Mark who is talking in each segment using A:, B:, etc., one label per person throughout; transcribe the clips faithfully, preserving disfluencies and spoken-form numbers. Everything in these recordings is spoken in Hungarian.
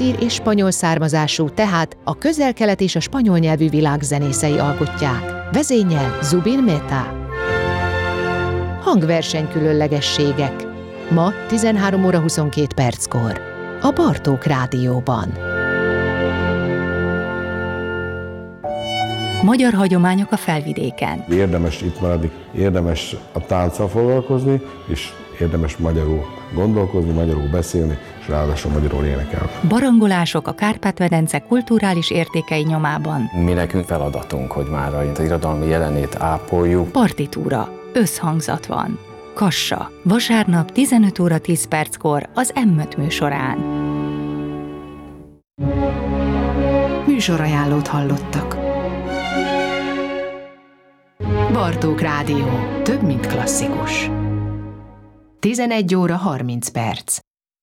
A: ír és spanyol származású, tehát a közel-kelet és a spanyol nyelvű világ zenészei alkotják. Vezényel Zubin Mehta. Hangverseny különlegességek. Ma tizenhárom óra huszonkét perckor. A Bartók Rádióban.
B: Magyar hagyományok a Felvidéken.
C: Érdemes itt maradni, érdemes a tánccal foglalkozni, és érdemes magyarul gondolkozni, magyarul beszélni, és ráadásul magyarul énekelni.
B: Barangolások a Kárpát-medence kulturális értékei nyomában.
D: Mi nekünk feladatunk, hogy már az irodalmi jelenét ápoljuk.
B: Partitúra, összhangzat van. Kassa, vasárnap tizenöt óra tíz perckor az em öt műsorán.
A: Műsorajánlót hallottak. Bartók Rádió. Több, mint klasszikus. tizenegy óra harminc perc.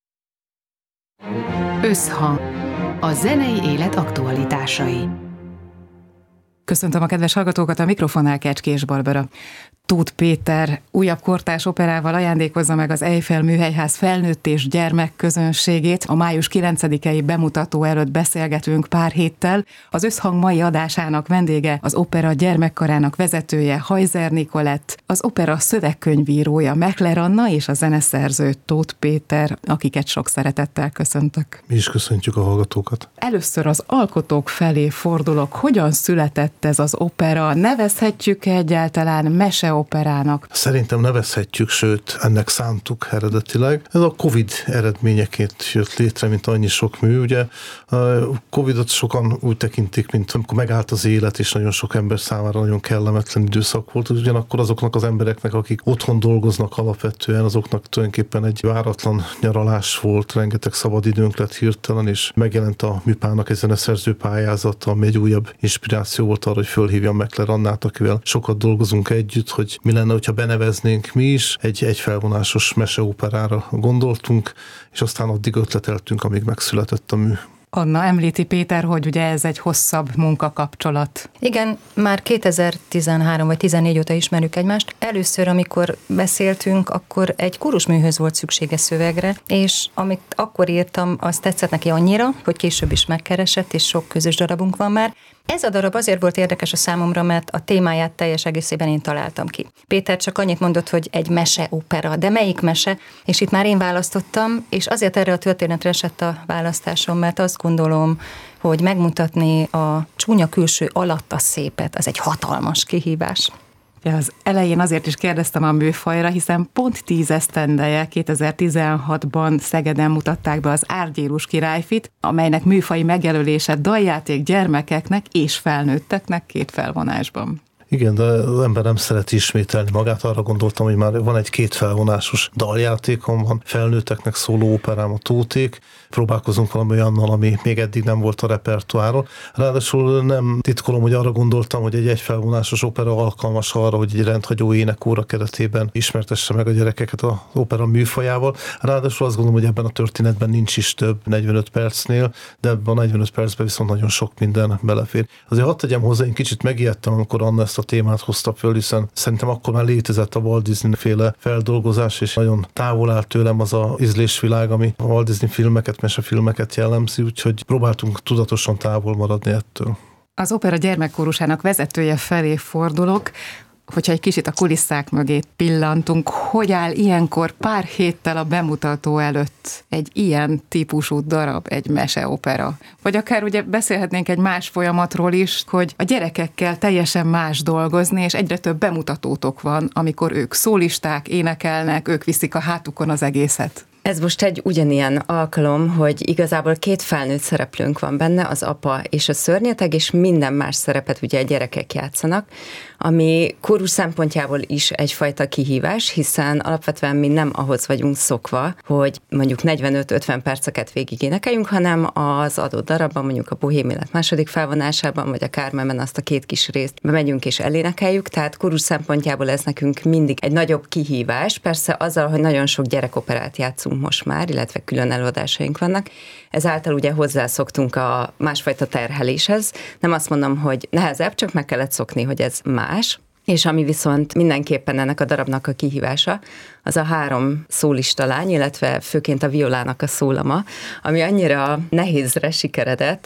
A: Összhang. A zenei élet aktualitásai.
E: Köszöntöm a kedves hallgatókat, a mikrofonnál Kecskés Barbara. Tóth Péter újabb kortárs operával ajándékozza meg az Eiffel Műhelyház felnőtt és gyermek közönségét. A május kilencedikei bemutató előtt beszélgetünk pár héttel. Az Összhang mai adásának vendége az opera gyermekkarának vezetője Hajzer Nikolett, az opera szövegkönyvírója Mechler Anna és a zeneszerző Tóth Péter, akiket sok szeretettel köszöntök.
F: Mi is köszöntjük a hallgatókat.
E: Először az alkotók felé fordulok. Hogyan született ez az opera? Nevezhetjük egyáltalán mese operának?
F: Szerintem nevezhetjük, sőt, ennek szántuk eredetileg. Ez a Covid eredményeként jött létre, mint annyi sok mű. Ugye a Covidot sokan úgy tekintik, mint amikor megállt az élet, és nagyon sok ember számára nagyon kellemetlen időszak volt. Ugyanakkor azoknak az embereknek, akik otthon dolgoznak alapvetően, azoknak tulajdonképpen egy váratlan nyaralás volt, rengeteg szabadidőnk lett hirtelen, és megjelent a Műpának egy zeneszerző pályázata, ami egy újabb inspiráció volt arra, hogy fölhívjam Mechler Annát, akivel sokat dolgozunk együtt, hogy mi lenne, hogyha beneveznénk mi is. Egy egyfelvonásos meseoperára gondoltunk, és aztán addig ötleteltünk, amíg megszületett a mű.
E: Anna, említi Péter, hogy ugye ez egy hosszabb munkakapcsolat.
G: Igen, már kétezer-tizenhárom vagy tizennégy óta ismerjük egymást. Először, amikor beszéltünk, akkor egy kórusműhöz volt szüksége szövegre, és amit akkor írtam, az tetszett neki annyira, hogy később is megkeresett, és sok közös darabunk van már. Ez a darab azért volt érdekes a számomra, mert a témáját teljes egészében én találtam ki. Péter csak annyit mondott, hogy egy meseopera, de melyik mese? És itt már én választottam, és azért erre a történetre esett a választásom, mert azt gondolom, hogy megmutatni a csúnya külső alatt a szépet, az egy hatalmas kihívás.
E: Ja, az elején azért is kérdeztem a műfajra, hiszen pont tíz esztendeje, kétezer-tizenhatban Szegeden mutatták be az Árgyélus királyfit, amelynek műfaji megjelölése daljáték gyermekeknek és felnőtteknek két felvonásban.
F: Igen, de az ember nem szereti ismételni magát, arra gondoltam, hogy már van egy két felvonásos daljátékom, van felnőtteknek szóló operám, a Tóték, próbálkozunk valami olyannal, ami még eddig nem volt a repertoáron. Ráadásul nem titkolom, hogy arra gondoltam, hogy egy egyfelvonásos opera alkalmas arra, hogy egy rendhagyó énekóra keretében ismertesse meg a gyerekeket az opera műfajával. Ráadásul azt gondolom, hogy ebben a történetben nincs is több negyvenöt percnél, de ebben a negyvenöt percben viszont nagyon sok minden belefér. Azért hadd tegyem hozzá, én kicsit megijedtem, amikor Anna ezt a témát hozta föl, hiszen szerintem akkor már létezett a Walt Disney féle feldolgozás, és nagyon távol áll tőlem az a ízlésvilág, ami a Walt Disney filmeket, mesefilmeket jellemzi, úgyhogy próbáltunk tudatosan távol maradni ettől.
E: Az opera gyermekkórusának vezetője felé fordulok. Hogyha egy kicsit a kulisszák mögé pillantunk, hogy áll ilyenkor pár héttel a bemutató előtt egy ilyen típusú darab, egy meseopera? Vagy akár ugye beszélhetnénk egy más folyamatról is, hogy a gyerekekkel teljesen más dolgozni, és egyre több bemutatótok van, amikor ők szólisták, énekelnek, ők viszik a hátukon az egészet.
H: Ez most egy ugyanilyen alkalom, hogy igazából két felnőtt szereplőnk van benne, az apa és a szörnyeteg, és minden más szerepet ugye a gyerekek játszanak, ami kórus szempontjából is egyfajta kihívás, hiszen alapvetően mi nem ahhoz vagyunk szokva, hogy mondjuk negyvenöt-ötven perceket végig énekeljünk, hanem az adott darabban, mondjuk a Bohém élet második felvonásában, vagy a Carmenben azt a két kis részt bemegyünk és elénekeljük, tehát kórus szempontjából ez nekünk mindig egy nagyobb kihívás, persze azzal, hogy nagyon sok gyerekoperát játszunk most már, illetve külön előadásaink vannak, ezáltal ugye hozzászoktunk a másfajta terheléshez. Nem azt mondom, hogy nehezebb, csak meg kellett szokni, hogy ez más. És ami viszont mindenképpen ennek a darabnak a kihívása, az a három szólista lány, illetve főként a violának a szólama, ami annyira nehézre sikeredett.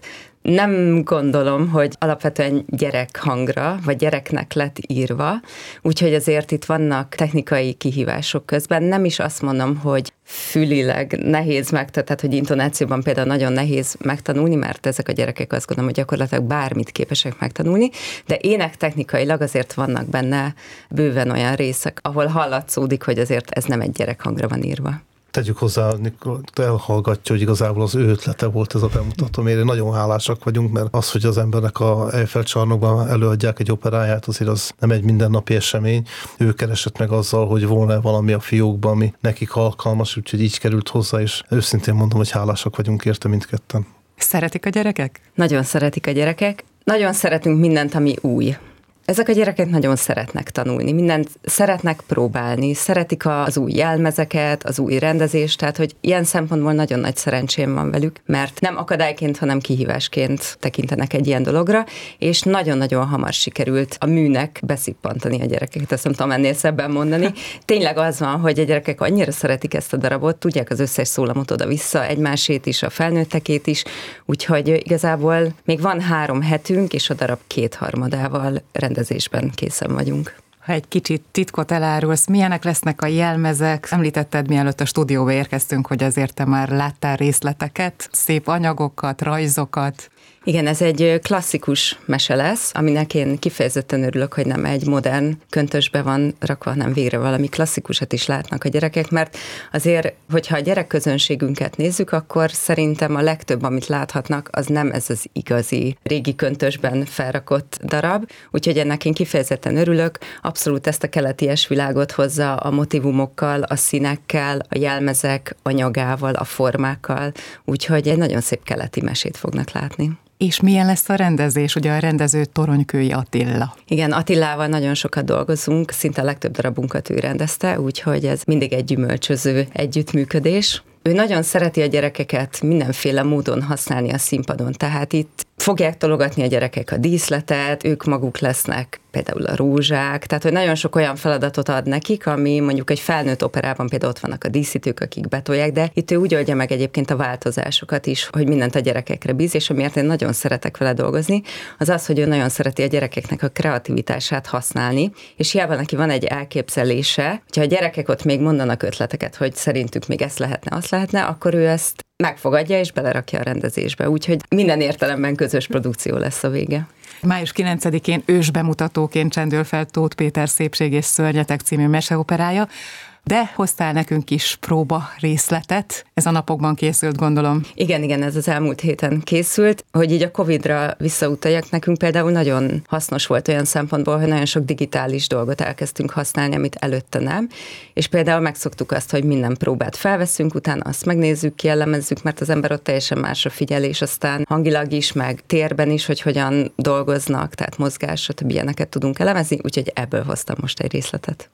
H: Nem gondolom, hogy alapvetően gyerekhangra, vagy gyereknek lett írva, úgyhogy azért itt vannak technikai kihívások közben. Nem is azt mondom, hogy fülileg nehéz megtanulni, tehát hogy intonációban például nagyon nehéz megtanulni, mert ezek a gyerekek azt gondolom, hogy gyakorlatilag bármit képesek megtanulni, de énektechnikailag azért vannak benne bőven olyan részek, ahol hallatszódik, hogy azért ez nem egy gyerekhangra van írva.
F: Tegyük hozzá, Nikol elhallgatja, hogy igazából az ő ötlete volt ez a bemutató, mire nagyon hálásak vagyunk, mert az, hogy az embernek a Eiffel csarnokban előadják egy operáját, azért az nem egy mindennapi esemény. Ő keresett meg azzal, hogy volna valami a fiókban, ami nekik alkalmas, úgyhogy így került hozzá, és őszintén mondom, hogy hálásak vagyunk érte mindketten.
E: Szeretik a gyerekek?
H: Nagyon szeretik a gyerekek. Nagyon szeretünk mindent, ami új. Ezek a gyerekek nagyon szeretnek tanulni, mindent szeretnek próbálni, szeretik az új jelmezeket, az új rendezést, tehát hogy ilyen szempontból nagyon nagy szerencsém van velük, mert nem akadályként, hanem kihívásként tekintenek egy ilyen dologra, és nagyon-nagyon hamar sikerült a műnek beszippantani a gyerekeket, ezt nem tudom ennél szebben mondani. Tényleg az van, hogy a gyerekek annyira szeretik ezt a darabot, tudják az összes szólamot oda-vissza, egymásét is, a felnőttekét is, úgyhogy igazából még van három hetünk, és a darab kétharmadával rendezésben készen vagyunk.
E: Ha egy kicsit titkot elárulsz, milyenek lesznek a jelmezek? Említetted, mielőtt a stúdióba érkeztünk, hogy azért te már láttál részleteket, szép anyagokat, rajzokat.
H: Igen, ez egy klasszikus mese lesz, aminek én kifejezetten örülök, hogy nem egy modern köntösbe van rakva, hanem végre valami klasszikusat is látnak a gyerekek, mert azért, hogyha a gyerekközönségünket nézzük, akkor szerintem a legtöbb, amit láthatnak, az nem ez az igazi régi köntösben felrakott darab, úgyhogy ennek én kifejezetten örülök, abszolút ezt a keleties világot hozza a motivumokkal, a színekkel, a jelmezek anyagával, a formákkal, úgyhogy egy nagyon szép keleti mesét fognak látni.
E: És milyen lesz a rendezés? Ugye a rendező Toronykői Attila.
H: Igen, Attilával nagyon sokat dolgozunk, szinte a legtöbb darabunkat ő rendezte, úgyhogy ez mindig egy gyümölcsöző együttműködés. Ő nagyon szereti a gyerekeket mindenféle módon használni a színpadon, tehát itt fogják tologatni a gyerekek a díszletet, ők maguk lesznek például a rózsák, tehát hogy nagyon sok olyan feladatot ad nekik, ami mondjuk egy felnőtt operában például ott vannak a díszítők, akik betolják, de itt ő úgy oldja meg egyébként a változásokat is, hogy mindent a gyerekekre bíz, és amiért én nagyon szeretek vele dolgozni, az az, hogy ő nagyon szereti a gyerekeknek a kreativitását használni, és hiába neki van egy elképzelése, hogyha a gyerekek ott még mondanak ötleteket, hogy szerintük még ezt lehetne, azt lehetne, akkor ő ezt megfogadja és belerakja a rendezésbe, úgyhogy minden értelemben közös produkció lesz a vége.
E: május kilencedikén ős bemutatóként csendül fel Tóth Péter Szépség és szörnyetek című meseoperája, de hoztál nekünk is próba részletet, ez a napokban készült, gondolom.
H: Igen, igen, ez az elmúlt héten készült, hogy így a Covidra visszautaljak, nekünk például nagyon hasznos volt olyan szempontból, hogy nagyon sok digitális dolgot elkezdtünk használni, amit előtte nem, és például megszoktuk azt, hogy minden próbát felveszünk, utána azt megnézzük, kielemezzük, mert az ember ott teljesen másra figyel, és aztán hangilag is, meg térben is, hogy hogyan dolgoznak, tehát mozgás, stb. Ilyeneket tudunk elemezni, úgyhogy ebből hoztam most egy részletet.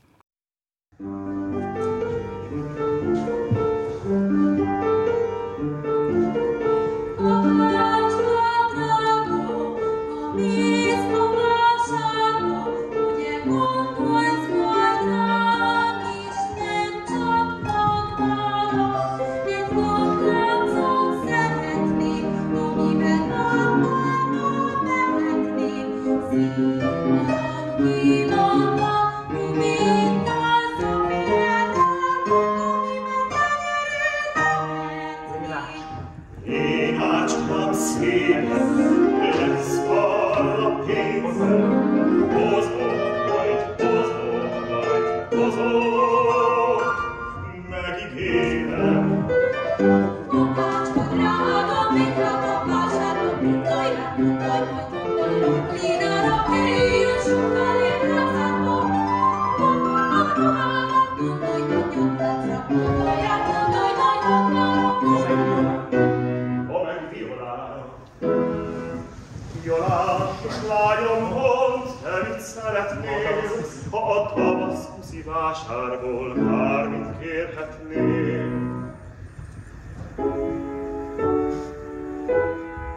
I: Vásárból bármit kérhetnél.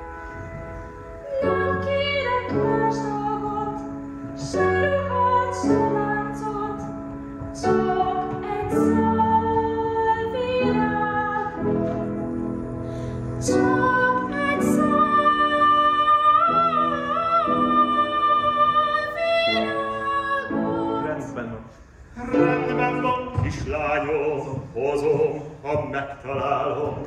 I: Nem kérek más dolgot, se ruhát, megtalálom.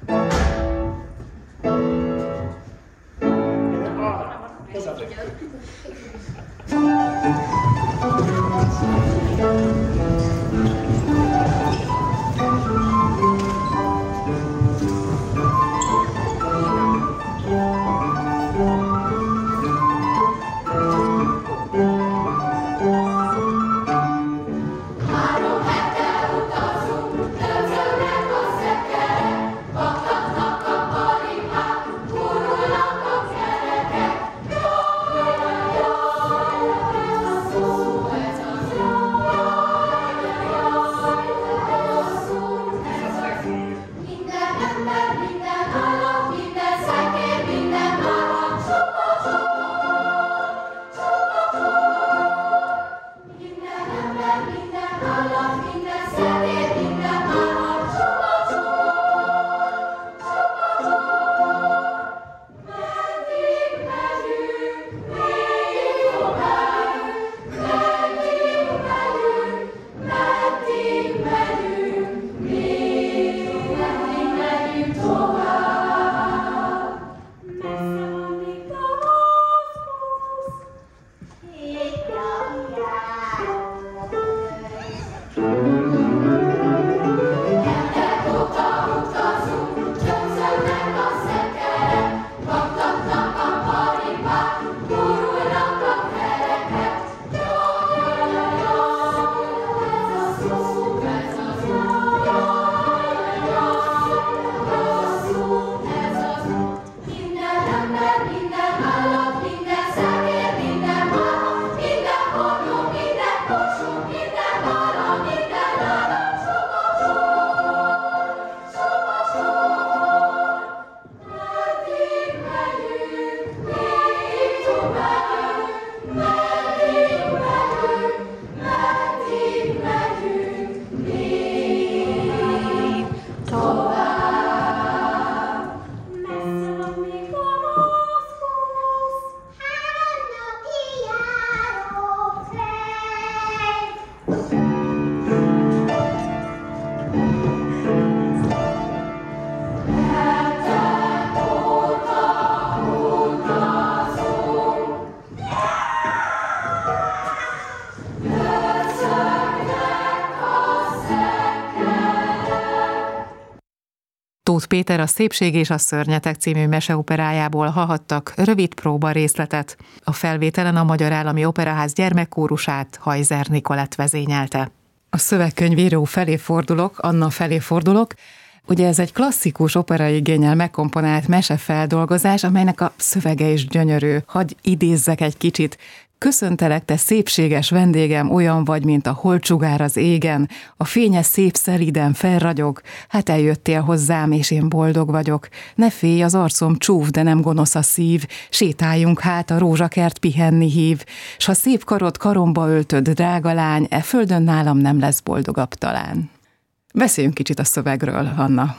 E: Tóth Péter a Szépség és a Szörnyetek című meseoperájából hallhattak rövid próba részletet. A felvételen a Magyar Állami Operaház gyermekkórusát Hajzer Nikolett vezényelte. A szövegkönyvíró felé fordulok, Anna felé fordulok. Ugye ez egy klasszikus operaigénnyel megkomponált mesefeldolgozás, amelynek a szövege is gyönyörű. Hadd idézzek egy kicsit. Köszöntelek, te szépséges vendégem, olyan vagy, mint a holtsugár az égen, a fényes szép szelíden felragyog, hát eljöttél hozzám, és én boldog vagyok. Ne félj, az arcom csúf, de nem gonosz a szív, sétáljunk hát, a rózsakert pihenni hív, s ha szép karod karomba öltöd, drága lány, e földön nálam nem lesz boldogabb talán. Beszéljünk kicsit a szövegről, Anna.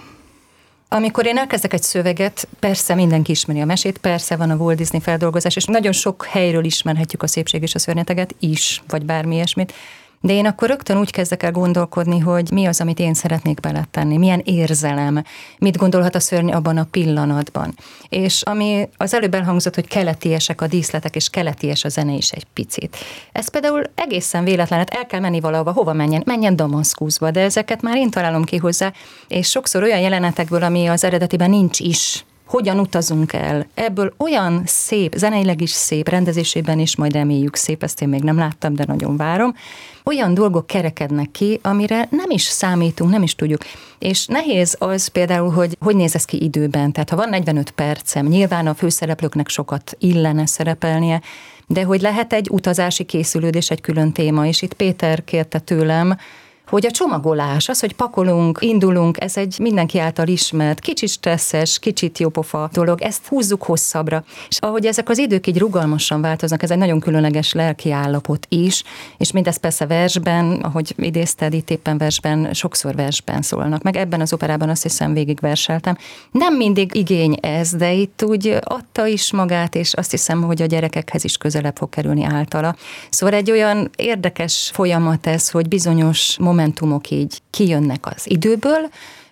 G: Amikor én elkezdek egy szöveget, persze mindenki ismeri a mesét, persze van a Walt Disney feldolgozás, és nagyon sok helyről ismerhetjük a Szépség és a Szörnyeteget is, vagy bármi ilyesmit. De én akkor rögtön úgy kezdek el gondolkodni, hogy mi az, amit én szeretnék beletenni, milyen érzelem, mit gondolhat a szörny abban a pillanatban. És ami az előbb elhangzott, hogy keletiesek a díszletek, és keleties a zene is egy picit. Ez például egészen véletlen, hát el kell menni valahova, hova menjen? Menjen Damaszkuszba, de ezeket már én találom ki hozzá, és sokszor olyan jelenetekből, ami az eredetiben nincs is, hogyan utazunk el. Ebből olyan szép, zeneileg is szép, rendezésében is majd reméljük szép, ezt én még nem láttam, de nagyon várom. Olyan dolgok kerekednek ki, amire nem is számítunk, nem is tudjuk. És nehéz az például, hogy hogy néz ez ki időben. Tehát ha van negyvenöt percem, nyilván a főszereplőknek sokat illene szerepelnie, de hogy lehet egy utazási készülődés, egy külön téma, és itt Péter kérte tőlem, hogy a csomagolás, az, hogy pakolunk, indulunk, ez egy mindenki által ismert, kicsit stresszes, kicsit jópofa dolog, ezt húzzuk hosszabbra. És ahogy ezek az idők így rugalmasan változnak, ez egy nagyon különleges lelki állapot is, és mindez persze versben, ahogy idézted, itt éppen versben, sokszor versben szólnak, meg ebben az operában azt hiszem végig verseltem. Nem mindig igény ez, de itt úgy adta is magát, és azt hiszem, hogy a gyerekekhez is közelebb fog kerülni általa. Szóval egy olyan érdekes folyamat ez, hogy bizonyos momentumok így kijönnek az időből,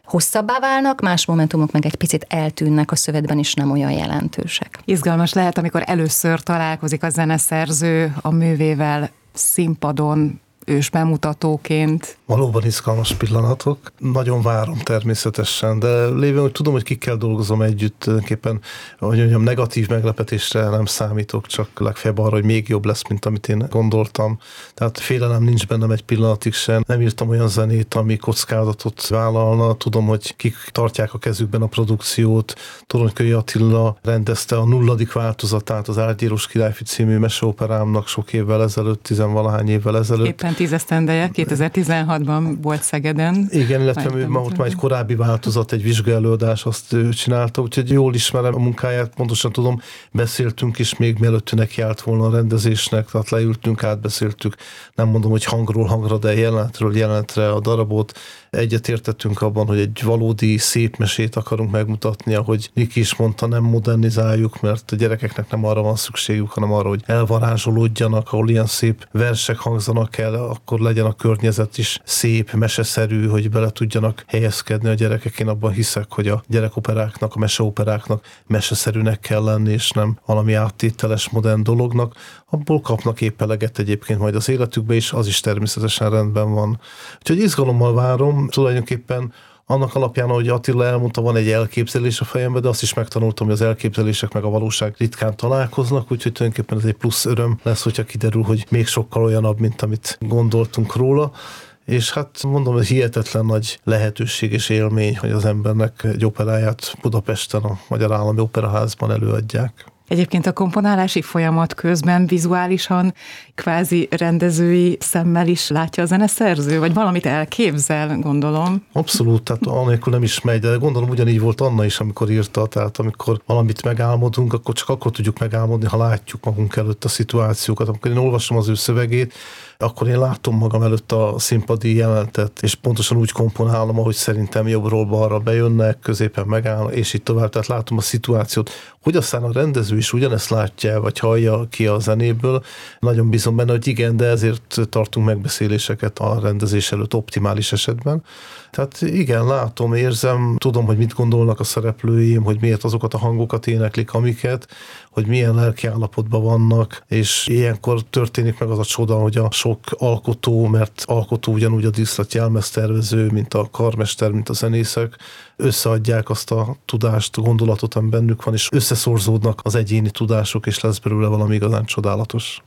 G: hosszabbá válnak, más momentumok meg egy picit eltűnnek a szövetben, és nem olyan jelentősek.
E: Izgalmas lehet, amikor először találkozik a zeneszerző a művével színpadon, ős bemutatóként.
F: Valóban izgalmas pillanatok. Nagyon várom természetesen, de lévén, hogy tudom, hogy kikkel dolgozom együtt, tulajdonképpen, hogy mondjam, negatív meglepetésre nem számítok, csak legfeljebb arra, hogy még jobb lesz, mint amit én gondoltam. Tehát félelem nincs bennem egy pillanatig sem. Nem írtam olyan zenét, ami kockázatot vállalna. Tudom, hogy kik tartják a kezükben a produkciót. Toronyköly Attila rendezte a nulladik változatát az Álgyéros Királyfi című meseoperámnak sok évvel ezelőtt, tizenvalahány évvel ezelőtt.
E: Éppen tízesztendeje, kétezer-tizenhatban volt Szegeden.
F: Igen, illetve ő ma ott már egy korábbi változat, egy vizsgaelőadás, azt ő csinálta, úgyhogy jól ismerem a munkáját, pontosan tudom, beszéltünk is még mielőtt neki állt volna a rendezésnek, tehát leültünk, átbeszéltük, nem mondom, hogy hangról hangra, de jelenetről jelenetre a darabot. Egyetértettünk abban, hogy egy valódi szép mesét akarunk megmutatni, ahogy Niki is mondta, nem modernizáljuk, mert a gyerekeknek nem arra van szükségük, hanem arra, hogy elvarázsolódjanak, ahol ilyen szép versek hangzanak el, akkor legyen a környezet is szép, meseszerű, hogy bele tudjanak helyezkedni a gyerekek. Én abban hiszek, hogy a gyerekoperáknak, a meseoperáknak meseszerűnek kell lenni, és nem valami áttételes, modern dolognak. Abból kapnak épp eleget egyébként majd az életükbe is, az is természetesen rendben van. Úgyhogy izgalommal várom, tulajdonképpen annak alapján, ahogy Attila elmondta, van egy elképzelés a fejemben, de azt is megtanultam, hogy az elképzelések meg a valóság ritkán találkoznak, úgyhogy tulajdonképpen ez egy plusz öröm lesz, hogyha kiderül, hogy még sokkal olyanabb, mint amit gondoltunk róla. És hát mondom, hogy hihetetlen nagy lehetőség és élmény, hogy az embernek egy operáját Budapesten a Magyar Állami Operaházban előadják.
E: Egyébként a komponálási folyamat közben vizuálisan, kvázi rendezői szemmel is látja a zeneszerző, vagy valamit elképzel, gondolom.
F: Abszolút, tehát anélkül nem is megy, de gondolom ugyanígy volt Anna is, amikor írta, tehát amikor valamit megálmodunk, akkor csak akkor tudjuk megálmodni, ha látjuk magunk előtt a szituációkat. Amikor én olvasom az ő szövegét, akkor én látom magam előtt a színpadi jelenetet, és pontosan úgy komponálom, ahogy szerintem jobbról balra bejönnek, középen megállnak, és így tovább. Tehát látom a szituációt. Hogy aztán a rendező is ugyanezt látja, vagy hallja ki a zenéből, nagyon bízom benne, hogy igen, de ezért tartunk megbeszéléseket a rendezés előtt optimális esetben. Tehát igen, látom, érzem, tudom, hogy mit gondolnak a szereplőim, hogy miért azokat a hangokat éneklik, amiket, hogy milyen lelkiállapotban vannak, és ilyenkor történik meg az a csoda, hogy a sok alkotó, mert alkotó ugyanúgy a díszlet jelmeztervező, mint a karmester, mint a zenészek, összeadják azt a tudást, a gondolatot, ami bennük van, és összeszorzódnak az egyéni tudások, és lesz belőle valami igazán csodálatos.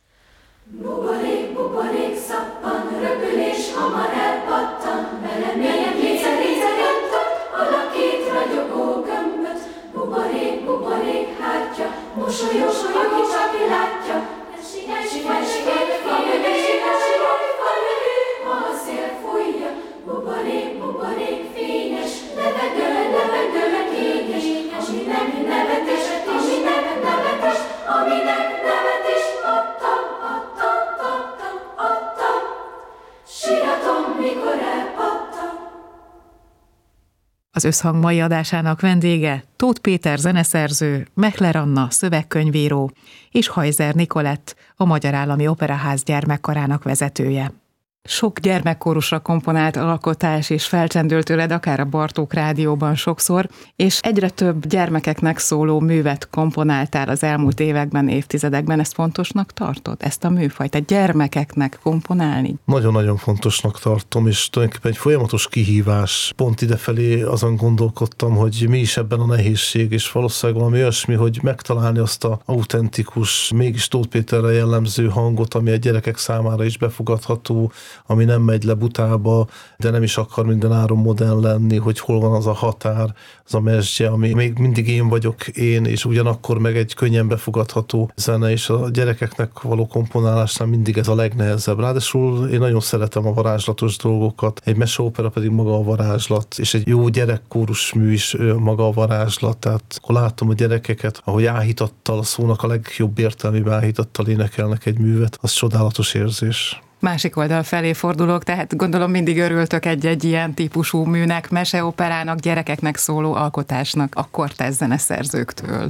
J: Buborék, buborék, szappan, röpülés, hamar elpattan, vele mélyen kétszer, kétszer öntöt, alakít ragyogó gömböt. Buborék, buborék, hátja, mosolyos, aki csak látja. Sigály, sigály, sigály, falülő, sigály, sigály, falülő, ha a szél fújja. Buborék, buborék, fényes, levegő, levegő, kényes, aminek nevetés, aminek nevetés, aminek nevetés, adtam, adtam, adtam, adtam, síratom, mikor elpattam.
E: Az Összhang mai adásának vendége Tóth Péter zeneszerző, Mechler Anna szövegkönyvíró és Hajzer Nikolett, a Magyar Állami Operaház gyermekkarának vezetője. Sok gyermekkórusra komponált alkotás és felcsendült tőled akár a Bartók Rádióban sokszor, és egyre több gyermekeknek szóló művet komponáltál az elmúlt években, évtizedekben. Ezt fontosnak tartod, ezt a műfajt, a gyermekeknek komponálni?
F: Nagyon-nagyon fontosnak tartom, és tulajdonképpen egy folyamatos kihívás. Pont idefelé azon gondolkodtam, hogy mi is ebben a nehézség, és valószínűleg valami olyasmi, hogy megtalálni azt a autentikus, mégis Tóth Péterre jellemző hangot, ami a gyerekek számára is befogadható, ami nem megy le butába, de nem is akar minden áron modern lenni, hogy hol van az a határ, az a mesdje, ami még mindig én vagyok én, és ugyanakkor meg egy könnyen befogadható zene, és a gyerekeknek való komponálásnál mindig ez a legnehezebb. Ráadásul én nagyon szeretem a varázslatos dolgokat, egy meseopera pedig maga a varázslat, és egy jó gyerekkórusmű is maga a varázslat, tehát akkor látom a gyerekeket, ahogy áhítattal, a szónak a legjobb értelmében áhítattal énekelnek egy művet, az csodálatos érzés.
E: Másik oldal felé fordulok, tehát gondolom mindig örültök egy-egy ilyen típusú műnek, meseoperának, gyerekeknek szóló alkotásnak a kortárs zeneszerzőktől.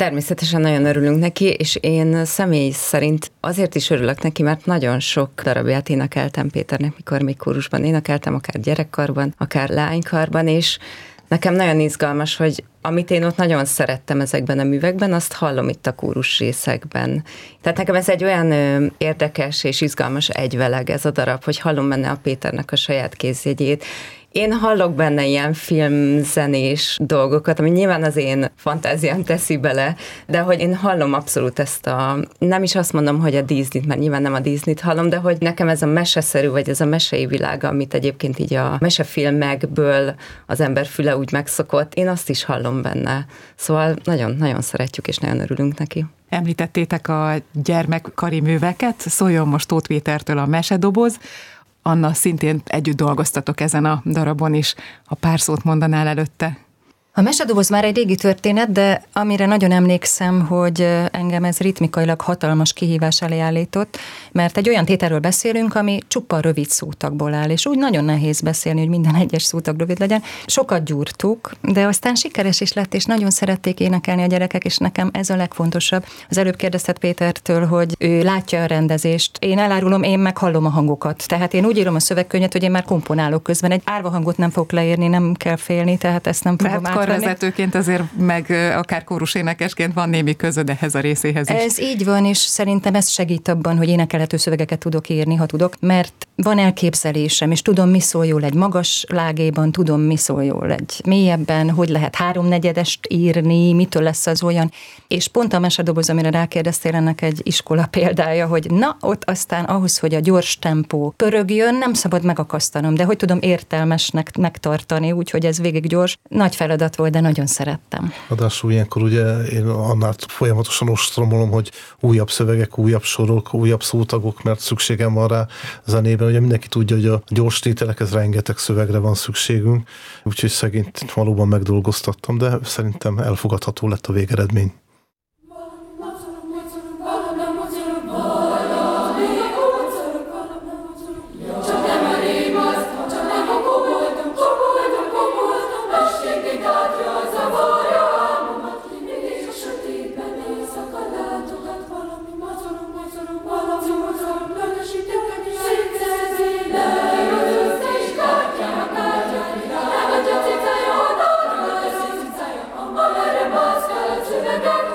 H: Természetesen nagyon örülünk neki, és én személy szerint azért is örülök neki, mert nagyon sok darabját énekeltem Péternek, mikor még kórusban énekeltem, akár gyerekkarban, akár lánykarban, és nekem nagyon izgalmas, hogy amit én ott nagyon szerettem ezekben a művekben, azt hallom itt a kórus részekben. Tehát nekem ez egy olyan ö, érdekes és izgalmas egyveleg ez a darab, hogy hallom benne a Péternek a saját kézjegyét. Én hallok benne ilyen filmzenés dolgokat, ami nyilván az én fantáziám teszi bele, de hogy én hallom abszolút ezt a, nem is azt mondom, hogy a Disney-t, mert nyilván nem a Disney-t hallom, de hogy nekem ez a meseszerű, vagy ez a mesei világa, amit egyébként így a mesefilmekből az ember füle úgy megszokott, én azt is hallom benne. Szóval nagyon-nagyon szeretjük, és nagyon örülünk neki.
E: Említettétek a gyermekkari műveket, szóljon most Tóth Pétertől a Mesedoboz. Anna, szintén együtt dolgoztatok ezen a darabon is, ha pár szót mondanál előtte.
G: A Mesedoboz már egy régi történet, de amire nagyon emlékszem, hogy engem ez ritmikailag hatalmas kihívás elé állított, mert egy olyan tételről beszélünk, ami csupa rövid szótagból áll, és úgy nagyon nehéz beszélni, hogy minden egyes szótag rövid legyen. Sokat gyúrtuk, de aztán sikeres is lett, és nagyon szerették énekelni a gyerekek, és nekem ez a legfontosabb. Az előbb kérdezted Pétertől, hogy ő látja a rendezést. Én elárulom, én meg hallom a hangokat. Tehát én úgy írom a szövegkönyvet, hogy én már komponálok közben. Egy árva hangot nem fogok leírni, nem kell félni, tehát ezt nem fogom átvenni.
E: Karvezetőként azért, meg akár kórusénekesként van némi közöd ehhez a részéhez is.
G: Ez így van, és szerintem ez segít abban, hogy énekelhető szövegeket tudok írni, ha tudok, mert van elképzelésem, és tudom, mi szól jól egy magas lágéban, tudom, mi szól jól egy mélyebben, hogy lehet háromnegyedest írni, mitől lesz az olyan. És pont a Mesedoboz, amire rákérdeztél, ennek egy iskola példája, hogy na, ott aztán ahhoz, hogy a gyors tempó pörögjön, nem szabad megakasztanom, de hogy tudom értelmesnek megtartani, úgyhogy ez végig gyors. Nagy feladat volt, de nagyon szerettem.
F: Adásul ilyenkor ugye én annál folyamatosan ostromolom, hogy újabb szövegek, újabb sorok, újabb szótagok, mert szükségem van rá zenében. Ugye mindenki tudja, hogy a gyors tételekhez rengeteg szövegre van szükségünk, úgyhogy szegényt valóban megdolgoztattam, de szerintem elfogadható lett a végeredmény.
J: Together.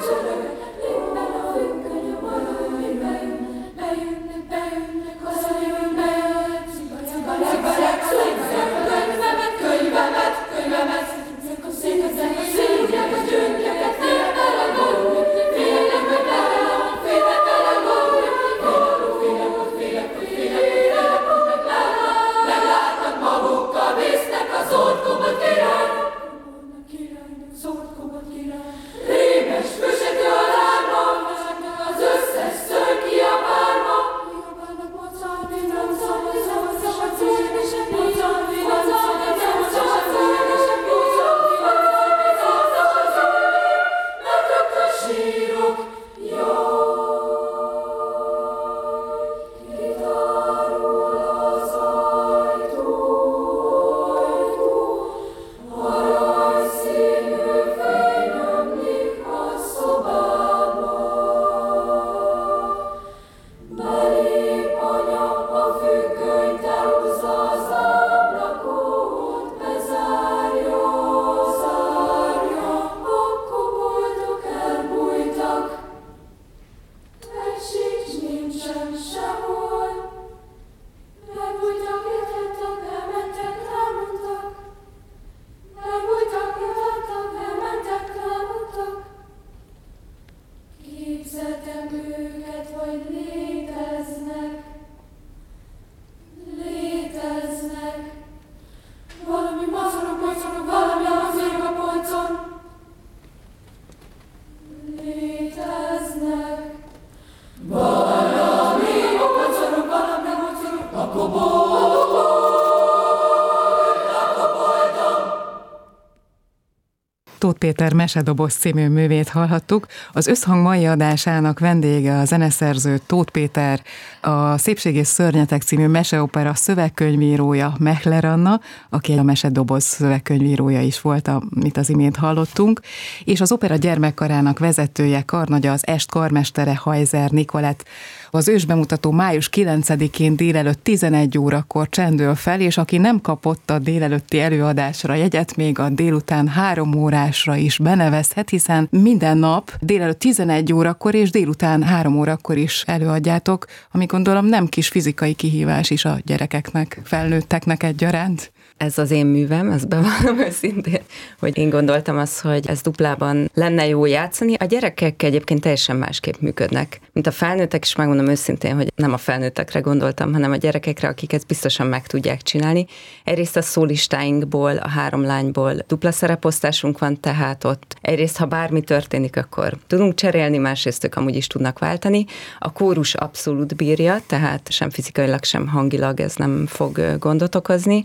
E: Tóth Péter Mesedoboz című művét hallhattuk. Az Összhang mai adásának vendége a zeneszerző Tóth Péter, a Szépség és szörnyetek című meseopera szövegkönyvírója Mechler Anna, aki a Mesedoboz szövegkönyvírója is volt, amit az imént hallottunk, és az opera gyermekkarának vezetője, karnagya, az Est karmestere Hajzer Nikolett. Az ősbemutató május kilencedikén délelőtt tizenegy órakor csendül fel, és aki nem kapott a délelőtti előadásra jegyet, még a délután három órásra is benevezhet, hiszen minden nap délelőtt tizenegy órakor és délután három órakor is előadjátok, ami gondolom nem kis fizikai kihívás is a gyerekeknek, felnőtteknek egyaránt.
H: Ez az én művem, ezt bevallom őszintén, hogy én gondoltam azt, hogy ez duplában lenne jó játszani. A gyerekek egyébként teljesen másképp működnek, mint a felnőttek, és megmondom őszintén, hogy nem a felnőttekre gondoltam, hanem a gyerekekre, akik ezt biztosan meg tudják csinálni. Egyrészt a szólistáinkból, a három lányból dupla szereposztásunk van, tehát ott egyrészt, ha bármi történik, akkor tudunk cserélni, másrészt ők amúgy is tudnak váltani. A kórus abszolút bírja, tehát sem fizikailag, sem hangilag ez nem fog gondot okozni,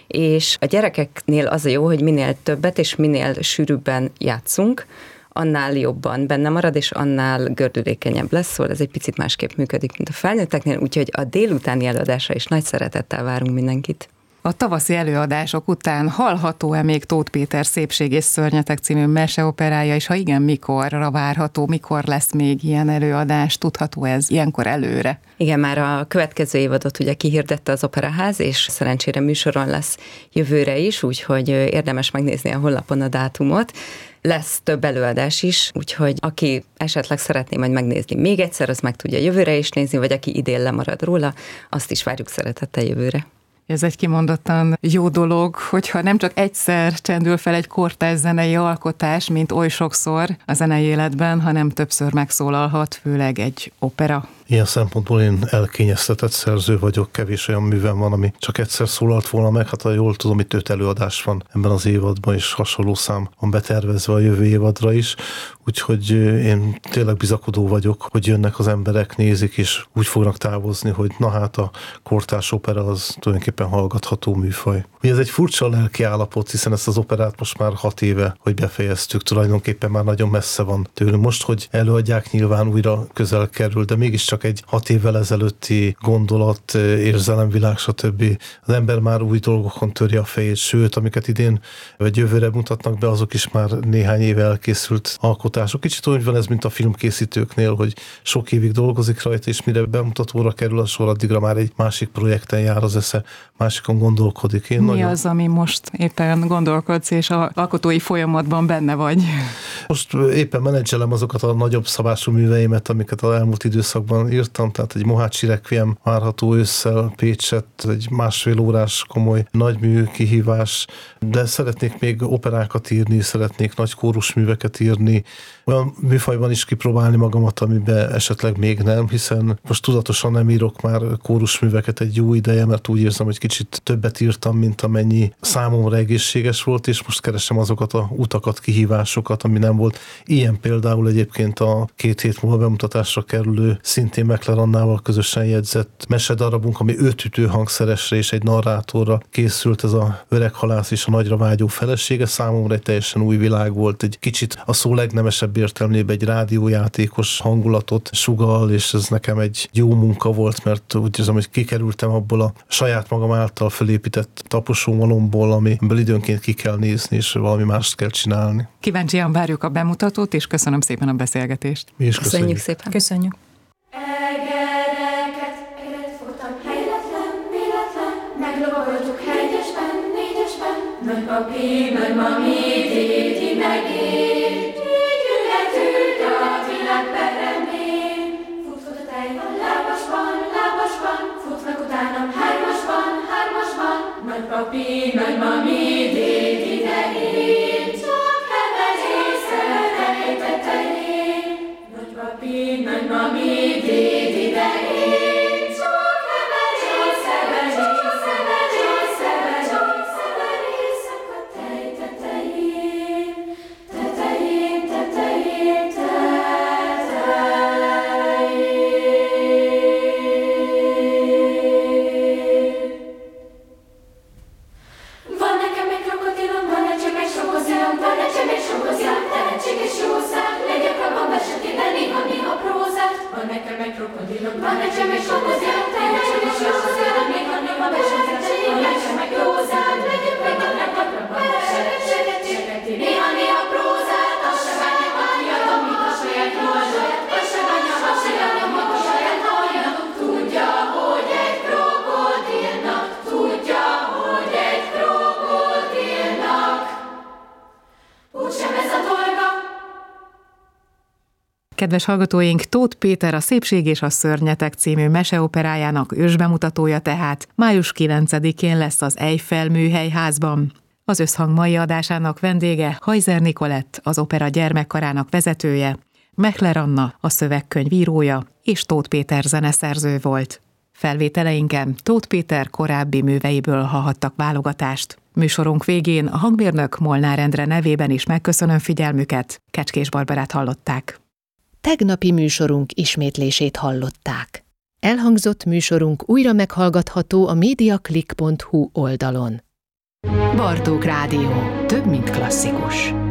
H: és a gyerekeknél az a jó, hogy minél többet és minél sűrűbben játszunk, annál jobban benne marad, és annál gördülékenyebb lesz, szóval ez egy picit másképp működik, mint a felnőtteknél, úgyhogy a délutáni előadásra is nagy szeretettel várunk mindenkit.
E: A tavaszi előadások után hallható-e még Tóth Péter Szépség és szörnyetek című meseoperája, és ha igen, mikorra várható, mikor lesz még ilyen előadás, tudható ez ilyenkor előre?
H: Igen, már a következő évadot ugye kihirdette az Operaház, és szerencsére műsoron lesz jövőre is, úgyhogy érdemes megnézni a honlapon a dátumot. Lesz több előadás is, úgyhogy aki esetleg szeretné majd megnézni még egyszer, az meg tudja jövőre is nézni, vagy aki idén lemarad róla, azt is várjuk szeretettel jövőre.
E: Ez egy kimondottan jó dolog, hogyha nem csak egyszer csendül fel egy kortárs zenei alkotás, mint oly sokszor a zenei életben, hanem többször megszólalhat, főleg egy opera.
F: Ilyen szempontból én elkényeztetett szerző vagyok, kevés olyan művem van, ami csak egyszer szólalt volna meg, hát ha jól tudom, itt öt előadás van ebben az évadban, és hasonló szám van betervezve a jövő évadra is, úgyhogy én tényleg bizakodó vagyok, hogy jönnek az emberek, nézik, és úgy fognak távozni, hogy na hát a kortárs opera az tulajdonképpen hallgatható műfaj. Mi ez egy furcsa lelki állapot, hiszen ezt az operát most már hat éve, hogy befejeztük, tulajdonképpen már nagyon messze van tőlünk. Most, hogy előadják, nyilván újra közel kerül, de mégiscsak egy hat évvel ezelőtti gondolat, érzelemvilág, stb. Az ember már új dolgokon törje a fejét, sőt, amiket idén vagy jövőre mutatnak be, azok is már néhány éve elkészült alkotások. Kicsit úgy van ez, mint a filmkészítőknél, hogy sok évig dolgozik rajta, és mire bemutatóra kerül a sor, addigra már egy másik projekten jár az esze, másikon gondolkodik. Én
E: Mi
F: nagyon...
E: az, ami most éppen gondolkodsz, és az alkotói folyamatban benne vagy?
F: Most éppen menedzselem azokat a nagyobb szabású műveimet, amiket az elmúlt időszakban írtam, tehát egy Mohácsi Requiem várható ősszel, Pécset, egy másfél órás komoly nagymű kihívás, de szeretnék még operákat írni, szeretnék nagy kórusműveket írni, olyan műfajban is kipróbálni magamat, amiben esetleg még nem, hiszen most tudatosan nem írok már kórusműveket egy jó ideje, mert úgy érzem, hogy kicsit többet írtam, mint amennyi számomra egészséges volt, és most keresem azokat a utakat, kihívásokat, ami nem volt. Ilyen például egyébként a két hét múlva bemutatásra kerülő, szintén Mechler Annával közösen jegyzett mesedarabunk, ami öt ütő hangszeresre és egy narrátorra készült, ez a Öreg halász és a nagyra vágyó felesége. Számomra egy teljesen új világ volt, egy kicsit a szó legnemesebb értelmében egy rádiójátékos hangulatot sugall, és ez nekem egy jó munka volt, mert úgy érzem, hogy kikerültem abból a saját magam által felépített taposómalomból, amiből időnként ki kell nézni, és valami mást kell csinálni.
E: Kíváncsian várjuk a bemutatót, és köszönöm szépen a beszélgetést.
F: Mi is
H: köszönjük. köszönjük szépen.
G: Köszönjük.
J: Egereket, egeret fogtam helyletlen, véletlen, meglovagoltuk hegyesben, négyesben, nagypapi, nagymami, dédi megért, így ülhetünk a világ peremén. Fut, fut a tej a lábasban, lábasban, futnak utánam hármasban, hármasban, nagypapi, nagymami, dédi megért, csak hevegés elrejtett tetején. Nagypapi, nagymami, dédi megért, csak hevegés, hevegés, hevegés, hevegés, heverészek a tej tetején, tetején, tetején, tetején. Van nekem egy krokodilom, van egy csak egy sokozilom, van egy csak egy sokozilom,
E: Kedves hallgatóink, Tóth Péter a Szépség és a szörnyetek című meseoperájának ősbemutatója tehát május kilencedikén lesz az Eiffel Műhelyházban. Az Összhang mai adásának vendége Hajzer Nikolett, az opera gyermekkarának vezetője, Mechler Anna, a szövegkönyv írója, és Tóth Péter zeneszerző volt. Felvételeinken Tóth Péter korábbi műveiből hallhattak válogatást. Műsorunk végén a hangmérnök Molnár Endre nevében is megköszönöm figyelmüket. Kecskés Barbarát hallották.
A: Tegnapi műsorunk ismétlését hallották. Elhangzott műsorunk újra meghallgatható a mediaclick pont hu oldalon. Bartók Rádió. Több, mint klasszikus.